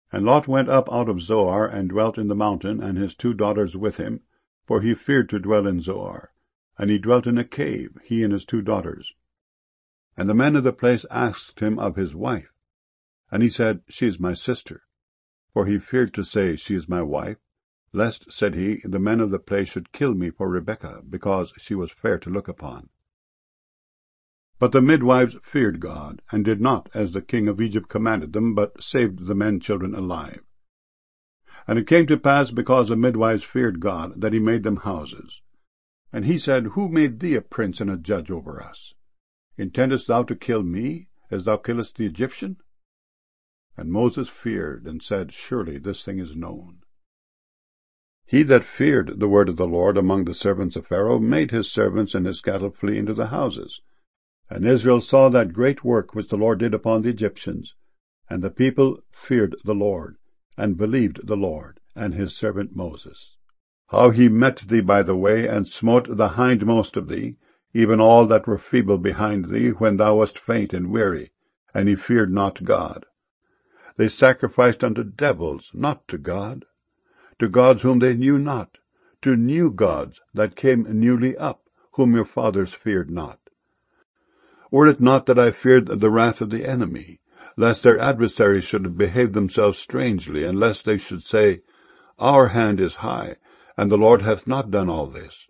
And Lot went up out of Zoar, and dwelt in the mountain, and his 2 daughters with him, for he feared to dwell in Zoar. And he dwelt in a cave, he and his 2 daughters. And the men of the place asked him of his wife. And he said, She is my sister. For he feared to say, She is my wife, lest, said he, the men of the place should kill me for Rebekah, because she was fair to look upon. But the midwives feared God, and did not as the king of Egypt commanded them, but saved the men children alive. And it came to pass, because the midwives feared God, that he made them houses. And he said, Who made thee a prince and a judge over us? Intendest thou to kill me, as thou killest the Egyptian? And Moses feared, and said, Surely this thing is known. He that feared the word of the Lord among the servants of Pharaoh made his servants and his cattle flee into the houses. And Israel saw that great work which the Lord did upon the Egyptians, and the people feared the Lord, and believed the Lord, and his servant Moses. How he met thee by the way, and smote the hindmost of thee, even all that were feeble behind thee, when thou wast faint and weary, and he feared not God. They sacrificed unto devils, not to God, to gods whom they knew not, to new gods that came newly up, whom your fathers feared not. Were it not that I feared the wrath of the enemy, lest their adversaries should have behaved themselves strangely, and lest they should say, Our hand is high, and the Lord hath not done all this.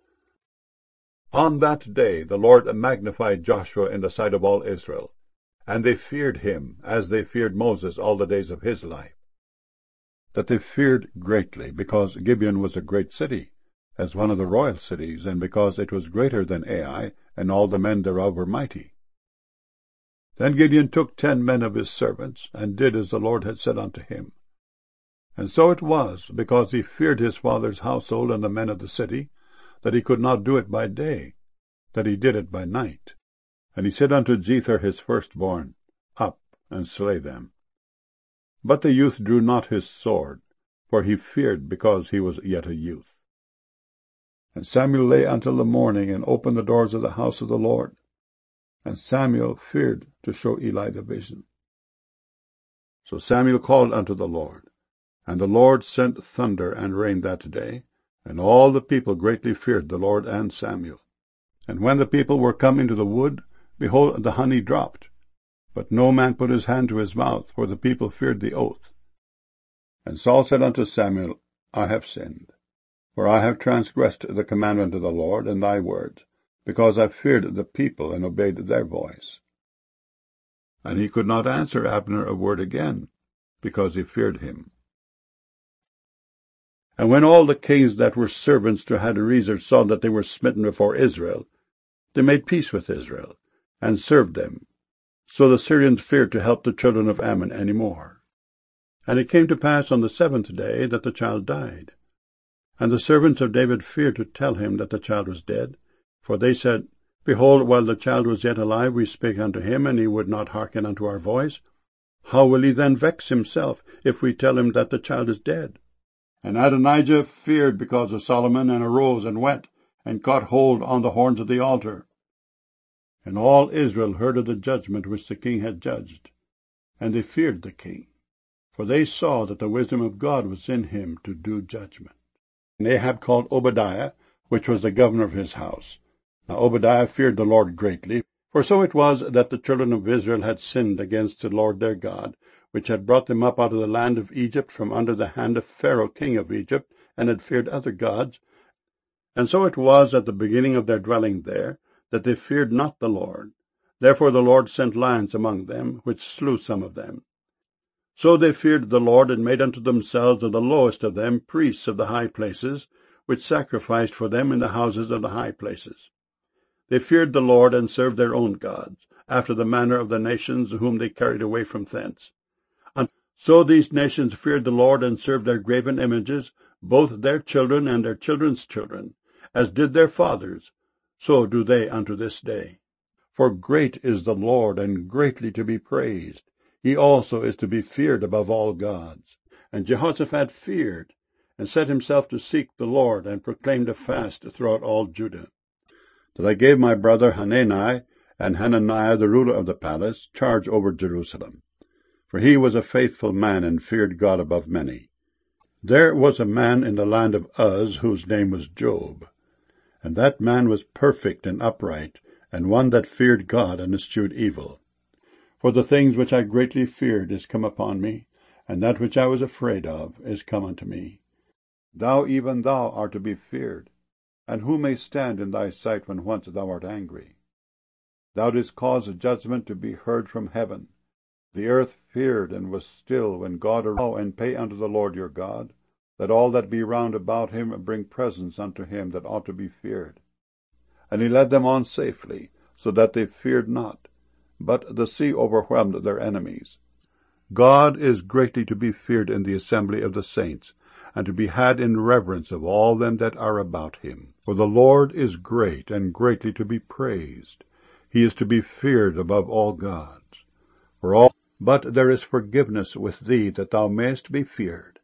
On that day the Lord magnified Joshua in the sight of all Israel, and they feared him, as they feared Moses all the days of his life. That they feared greatly, because Gibeon was a great city, as one of the royal cities, and because it was greater than Ai, and all the men thereof were mighty. Then Gideon took 10 men of his servants, and did as the Lord had said unto him. And so it was, because he feared his father's household and the men of the city, that he could not do it by day, that he did it by night. And he said unto Jether his firstborn, Up, and slay them. But the youth drew not his sword, for he feared, because he was yet a youth. And Samuel lay until the morning, and opened the doors of the house of the Lord. And Samuel feared to show Eli the vision. So Samuel called unto the Lord, and the Lord sent thunder and rain that day, and all the people greatly feared the Lord and Samuel. And when the people were come into the wood, behold, the honey dropped, but no man put his hand to his mouth, for the people feared the oath. And Saul said unto Samuel, I have sinned, for I have transgressed the commandment of the Lord and thy words, because I feared the people and obeyed their voice. And he could not answer Abner a word again, because he feared him. And when all the kings that were servants to Hadarezer saw that they were smitten before Israel, they made peace with Israel, and served them. So the Syrians feared to help the children of Ammon any more. And it came to pass on the 7th day that the child died. And the servants of David feared to tell him that the child was dead, for they said, Behold, while the child was yet alive, we spake unto him, and he would not hearken unto our voice. How will he then vex himself, if we tell him that the child is dead? And Adonijah feared because of Solomon, and arose, and went, and caught hold on the horns of the altar. And all Israel heard of the judgment which the king had judged, and they feared the king, for they saw that the wisdom of God was in him to do judgment. And Ahab called Obadiah, which was the governor of his house. Now Obadiah feared the Lord greatly, for so it was that the children of Israel had sinned against the Lord their God, which had brought them up out of the land of Egypt from under the hand of Pharaoh king of Egypt, and had feared other gods. And so it was at the beginning of their dwelling there, that they feared not the Lord. Therefore the Lord sent lions among them, which slew some of them. So they feared the Lord, and made unto themselves of the lowest of them priests of the high places, which sacrificed for them in the houses of the high places. They feared the Lord, and served their own gods, after the manner of the nations whom they carried away from thence. And so these nations feared the Lord, and served their graven images, both their children and their children's children, as did their fathers, so do they unto this day. For great is the Lord, and greatly to be praised. He also is to be feared above all gods. And Jehoshaphat feared, and set himself to seek the Lord, and proclaimed a fast throughout all Judah. That I gave my brother Hanani and Hananiah, the ruler of the palace, charge over Jerusalem. for he was a faithful man and feared God above many. There was a man in the land of Uz whose name was Job, and that man was perfect and upright, and one that feared God and eschewed evil. For the things which I greatly feared is come upon me, and that which I was afraid of is come unto me. Thou, even thou, art to be feared, and who may stand in thy sight when once thou art angry? Thou didst cause a judgment to be heard from heaven. The earth feared and was still when God arose, and pay unto the Lord your God, that all that be round about him bring presents unto him that ought to be feared. And he led them on safely, so that they feared not, but the sea overwhelmed their enemies. God is greatly to be feared in the assembly of the saints, and to be had in reverence of all them that are about him. For the Lord is great, and greatly to be praised. He is to be feared above all gods. But there is forgiveness with thee, that thou mayest be feared.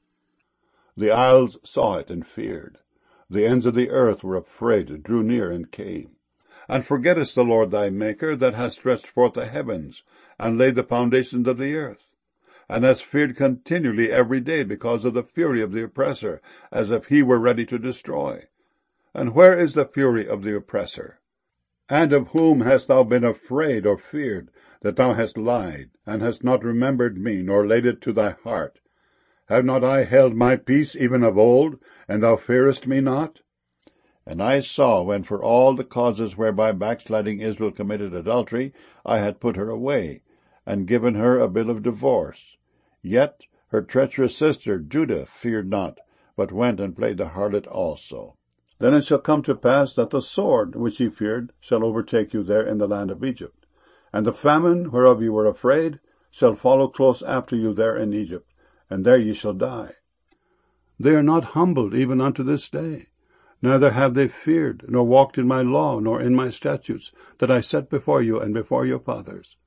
The isles saw it and feared. The ends of the earth were afraid, drew near, and came. And forgettest the Lord thy Maker, that hast stretched forth the heavens, and laid the foundations of the earth, and hast feared continually every day because of the fury of the oppressor, as if he were ready to destroy. And where is the fury of the oppressor? And of whom hast thou been afraid or feared, that thou hast lied, and hast not remembered me, nor laid it to thy heart? Have not I held my peace even of old, and thou fearest me not? And I saw, when for all the causes whereby backsliding Israel committed adultery, I had put her away, and given her a bill of divorce. Yet her treacherous sister Judah feared not, but went and played the harlot also. Then it shall come to pass that the sword which ye feared shall overtake you there in the land of Egypt, and the famine whereof ye were afraid shall follow close after you there in Egypt, and there ye shall die. They are not humbled even unto this day, neither have they feared, nor walked in my law, nor in my statutes, that I set before you and before your fathers.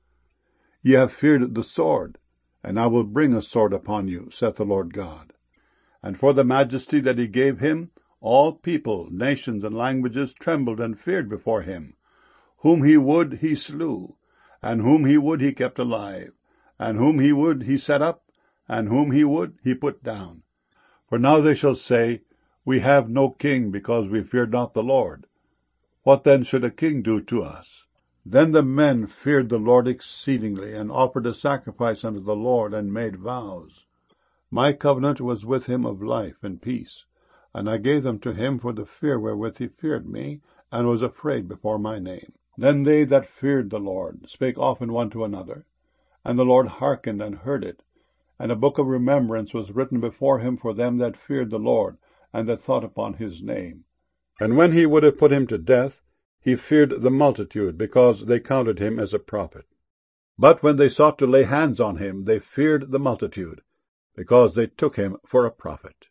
Ye have feared the sword, and I will bring a sword upon you, saith the Lord God. And for the majesty that he gave him, all people, nations, and languages trembled and feared before him. Whom he would he slew, and whom he would he kept alive, and whom he would he set up, and whom he would he put down. For now they shall say, We have no king, because we feared not the Lord. What then should a king do to us? Then the men feared the Lord exceedingly, and offered a sacrifice unto the Lord, and made vows. My covenant was with him of life and peace, and I gave them to him for the fear wherewith he feared me, and was afraid before my name. Then they that feared the Lord spake often one to another, and the Lord hearkened and heard it. And a book of remembrance was written before him for them that feared the Lord, and that thought upon his name. And when he would have put him to death, he feared the multitude, because they counted him as a prophet. But when they sought to lay hands on him, they feared the multitude, because they took him for a prophet.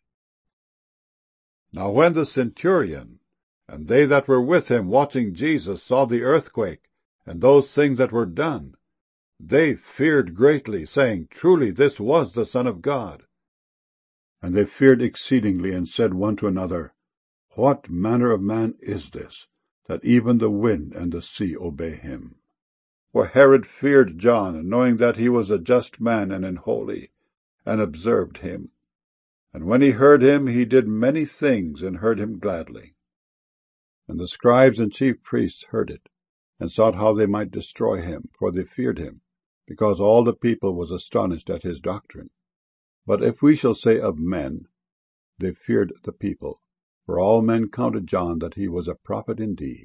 Now when the centurion and they that were with him watching Jesus saw the earthquake, and those things that were done, they feared greatly, saying, Truly this was the Son of God. And they feared exceedingly, and said one to another, What manner of man is this, that even the wind and the sea obey him? For Herod feared John, knowing that he was a just man and an holy, and observed him. And when he heard him, he did many things, and heard him gladly. And the scribes and chief priests heard it, and sought how they might destroy him, for they feared him, because all the people was astonished at his doctrine. But if we shall say of men, they feared the people, for all men counted John that he was a prophet indeed.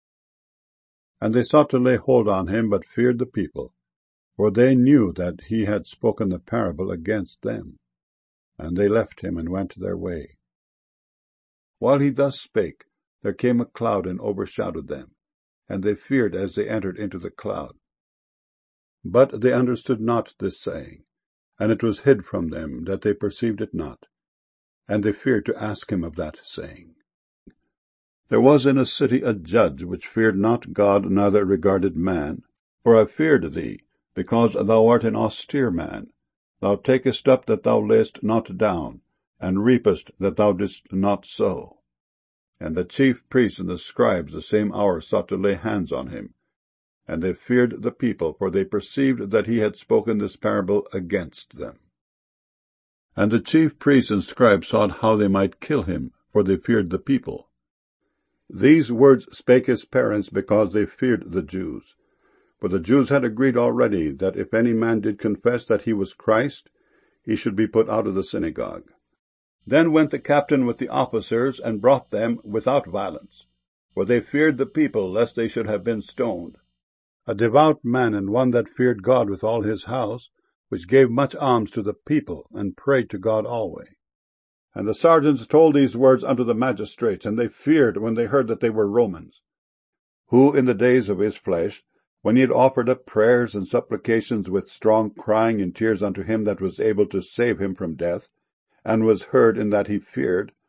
And they sought to lay hold on him, but feared the people, for they knew that he had spoken the parable against them. And they left him, and went their way. While he thus spake, there came a cloud, and overshadowed them, and they feared as they entered into the cloud. But they understood not this saying, and it was hid from them, that they perceived it not. And they feared to ask him of that saying. There was in a city a judge, which feared not God, neither regarded man. For I feared thee, because thou art an austere man. Thou takest up that thou layest not down, and reapest that thou didst not sow. And the chief priests and the scribes the same hour sought to lay hands on him. And they feared the people, for they perceived that he had spoken this parable against them. And the chief priests and scribes sought how they might kill him, for they feared the people. These words spake his parents, because they feared the Jews. For the Jews had agreed already that if any man did confess that he was Christ, he should be put out of the synagogue. Then went the captain with the officers, and brought them without violence, for they feared the people, lest they should have been stoned. A devout man, and one that feared God with all his house, which gave much alms to the people, and prayed to God always. And the sergeants told these words unto the magistrates, and they feared when they heard that they were Romans. Who in the days of his flesh, when he had offered up prayers and supplications with strong crying and tears unto him that was able to save him from death, and was heard in that he feared,